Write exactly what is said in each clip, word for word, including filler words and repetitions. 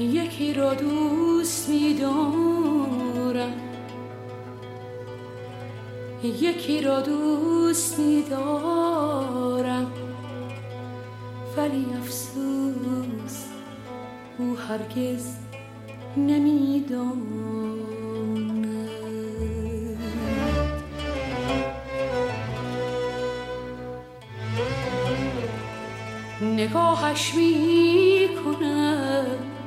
یکی را دوست می‌دارم، یکی را دوست می‌دارم، ولی افسوس او هرگز نمی‌داند. نگاهش می‌کنم،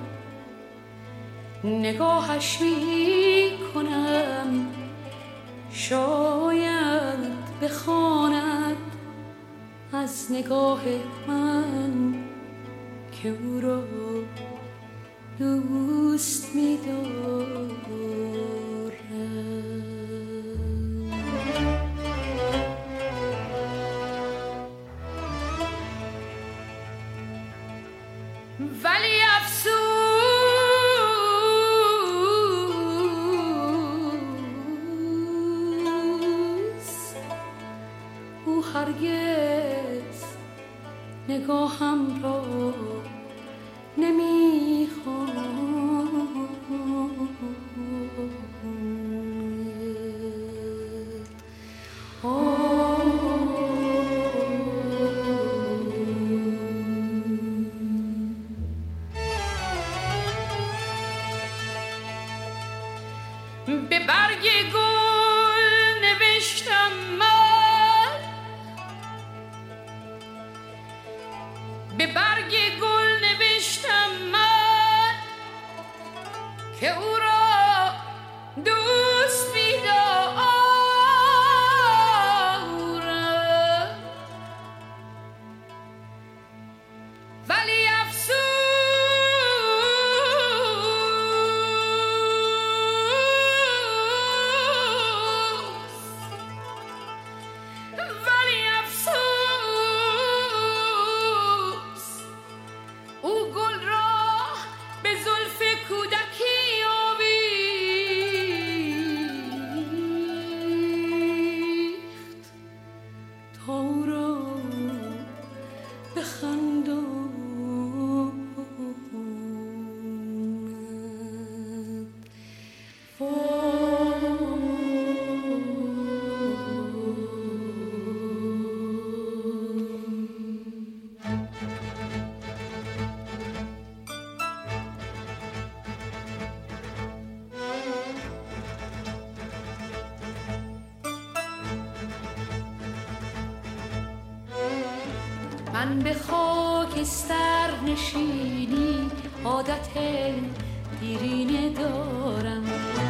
نگاهش می‌کنم، شاید بخواند از نگاه من که او را دوست می‌دارم. ولی افسوس او هرگز نگاهم را نمی‌خواند. به برگ گل نوشتم من، به برگ گل نوشتم من که او را دوست می‌دارم، ولی افسوس من به خاکستر نشینی عادت دیرینه دارم،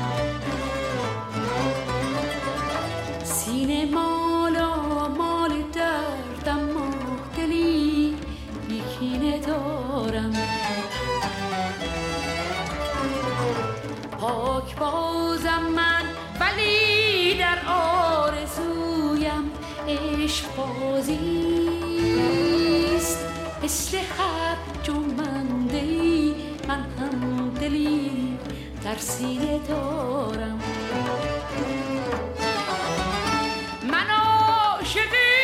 سینه مالا مال دردم، ما دلی بیکینه دارم، پاک بازم من ولی در آرزویم عشق بازیست، مثل هر جنبنده‌ای من هم دلی در سینه دارم. من عاشقی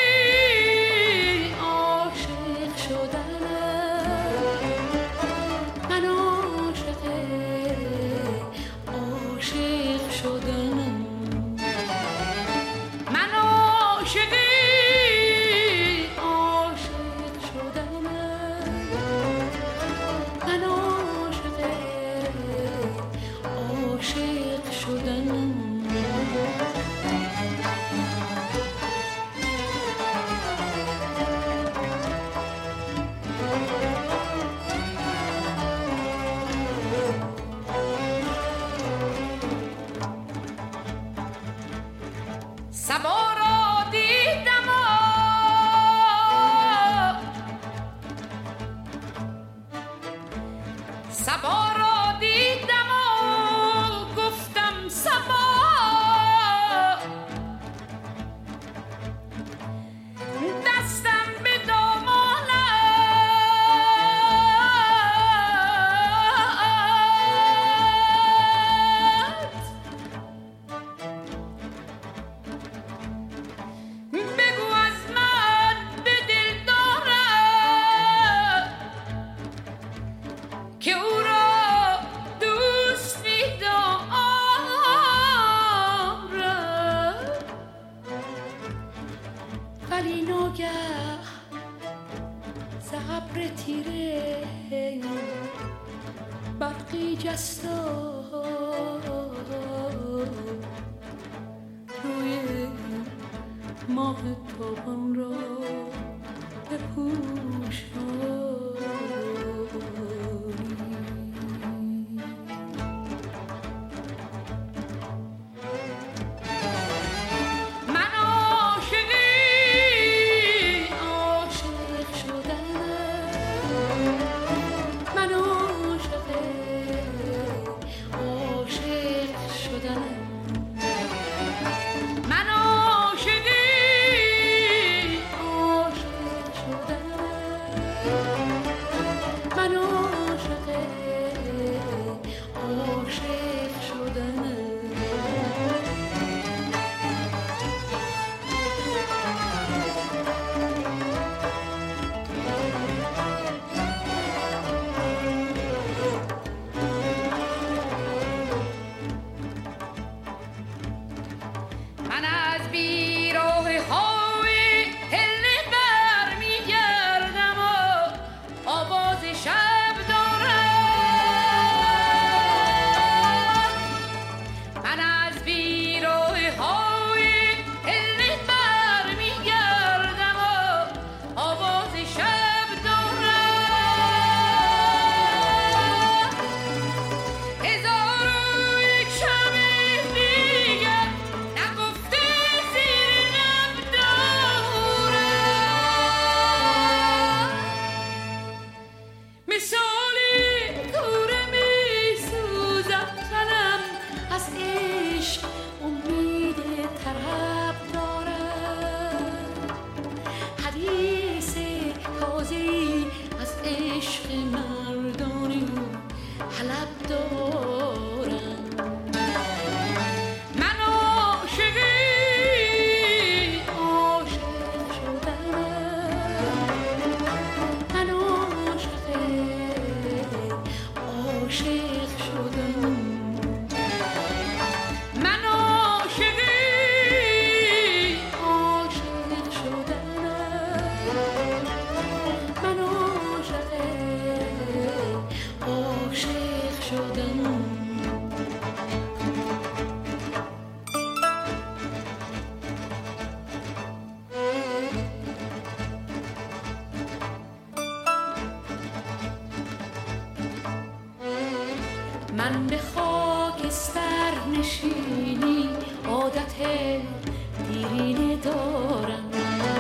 عاشق شدنم، من عاشق عاشق شدنم، من عاشقی برقی جستا روی ماه تابان را بپوشانی. من به خاکستر نشینی عادت دیرینه دارم،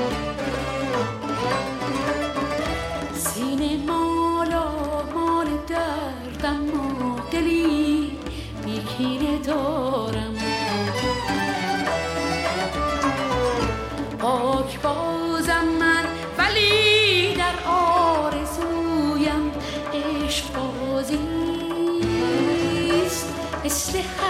سینه مالا مال دردم و دلی بیکینه دارم. پاک بازم من ولی در آرزویم عشق بازی مثل